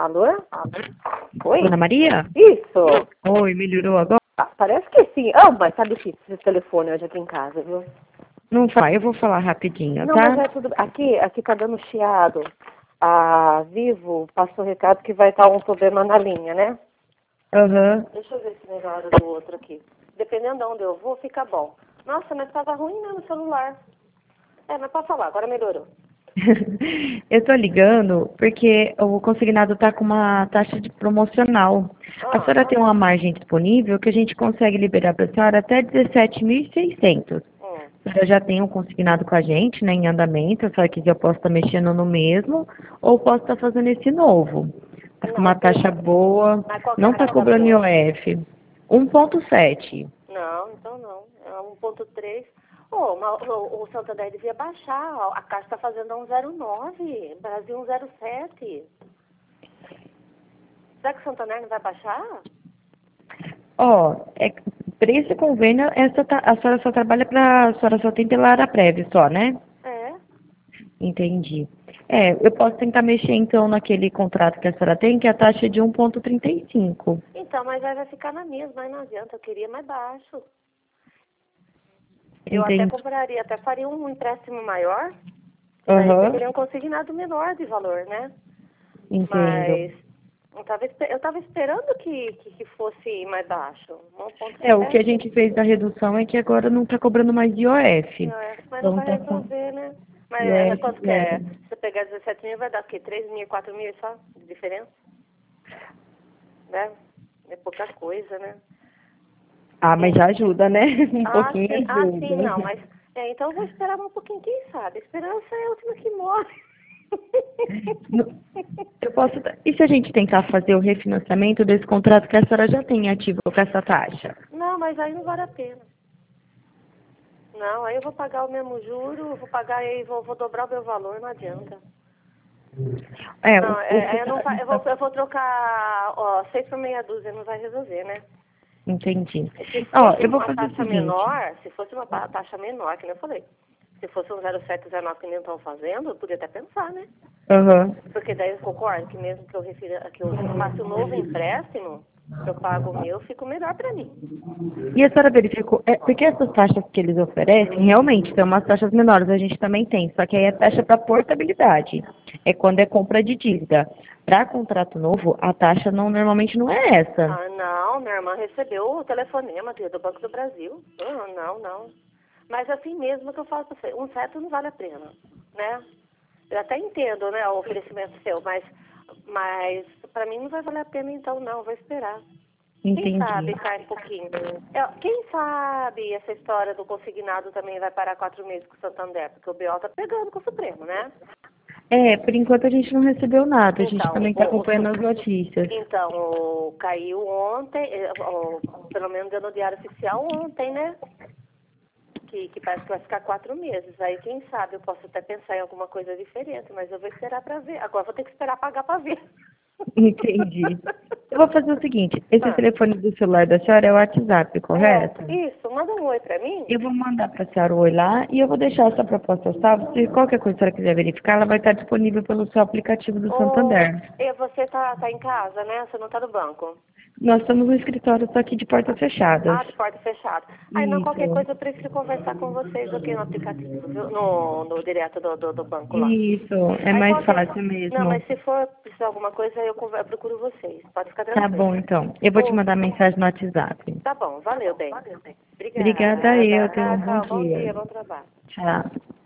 Alô? Oi? Ana Maria? Isso. Oi, melhorou agora? Ah, parece que sim. Ah, mas tá difícil esse telefone hoje aqui em casa, viu? Não vai, eu vou falar rapidinho, Não, tá? mas é tudo... Aqui tá dando chiado. A Vivo passou o recado que vai estar um problema na linha, né? Aham. Deixa eu ver se melhora do outro aqui. Dependendo de onde eu vou, fica bom. Nossa, mas tava ruim, né, no celular. É, mas pode falar, agora melhorou. Eu tô ligando porque o consignado tá com uma taxa de promocional. A Ah, senhora tem uma margem disponível que a gente consegue liberar para a senhora até 17.600. hum. A senhora já tem um consignado com a gente, né, em andamento. Se a senhora quiser, eu posso estar mexendo no mesmo ou posso estar fazendo esse novo. Tá com uma Não, taxa boa, mas qual que é não a tá taxa cobrando boa? IOF. 1,7. Não, então não. É 1,3. Oh, mas o Santander devia baixar. Ó. A Caixa está fazendo a 1,09. Brasil 1,07. Será que o Santander não vai baixar? Ó, para esse convênio, a senhora só trabalha para, a senhora só tem pela Araprev só, né? É. Entendi. Eu posso tentar mexer então naquele contrato que a senhora tem, que a taxa é de 1,35. Então, mas aí vai ficar na mesma, aí não adianta. Eu queria mais baixo. Eu até Entendi. compraria, até faria um empréstimo maior. E daí eu Aham, teria um consignado menor de valor, né? entendo. Mas eu tava esperando que fosse mais baixo. O que a 1,7. gente fez da redução é que agora não está cobrando mais IOF. Não, mas não Então vai tá com resolver, né? Mas IOF quanto que é? zero. Se você pegar 17 mil, vai dar o quê? 3 mil, 4 mil só de diferença? Né? É pouca coisa, né? Ah, mas já ajuda, né? Um pouquinho Sim, não, ajuda. mas... então eu vou esperar um pouquinho, quem sabe? A esperança é a última que morre. Eu posso. E se a gente tentar fazer o refinanciamento desse contrato que a senhora já tem ativo com essa taxa? Não, mas aí não vale a pena. Não, aí eu vou pagar o mesmo juro, vou pagar e aí vou dobrar o meu valor, não adianta. Não, eu vou trocar, 6 por meia dúzia, não vai resolver, né? Entendi. Se Ó, fosse eu vou uma fazer o taxa seguinte. menor, se fosse uma taxa menor, que nem eu falei, se fosse um 0,7, 0,9 que nem estão fazendo, eu podia até pensar, né? Aham. Porque daí eu concordo que mesmo que eu faça um novo empréstimo, que eu pago o meu, fica melhor para mim. E a senhora verificou, porque essas taxas que eles oferecem, realmente, tem umas taxas menores, a gente também tem, só que aí é taxa para portabilidade, é quando é compra de dívida. Para contrato novo, a taxa normalmente não é essa. Ah, não, minha irmã recebeu o telefonema do Banco do Brasil. Não. Mas assim mesmo que eu falo para você, um certo não vale a pena, né? Eu até entendo, né, o oferecimento seu, mas para mim não vai valer a pena então não, vou esperar. Quem Entendi. sabe cai um pouquinho. Quem sabe essa história do consignado também vai parar 4 meses com o Santander, porque o BO tá pegando com o Supremo, né? Por enquanto a gente não recebeu nada, a gente Então, também está acompanhando as notícias. caiu ontem, pelo menos deu no Diário Oficial ontem, né? Que parece que vai ficar 4 meses. Aí, quem sabe, eu posso até pensar em alguma coisa diferente, mas eu vou esperar para ver. Agora vou ter que esperar pagar para ver. Entendi. Eu vou fazer o seguinte, esse Ah, telefone do celular da senhora é o WhatsApp, correto? isso. Manda um oi para mim. Eu vou mandar para a senhora o oi lá e eu vou deixar essa proposta salva. Se qualquer coisa a senhora quiser verificar, ela vai estar disponível pelo seu aplicativo do Ou Santander. você tá em casa, né? Você não tá no banco. Nós estamos no escritório só aqui de portas fechadas. Ah, de porta fechada. Aí, não, qualquer Isso. coisa eu prefiro conversar com vocês do que no aplicativo, viu? No direto do banco lá. Isso, é Aí mais qualquer... fácil Não, mesmo. mas se for precisar de alguma coisa, eu procuro vocês. Pode ficar Tá tranquilo. bom, então. Eu vou te Ô, mandar mensagem no WhatsApp. tá bom, valeu, bem. Obrigada Obrigada. eu, tenha um bom Tchau, bom dia, dia. bom trabalho. Tchau.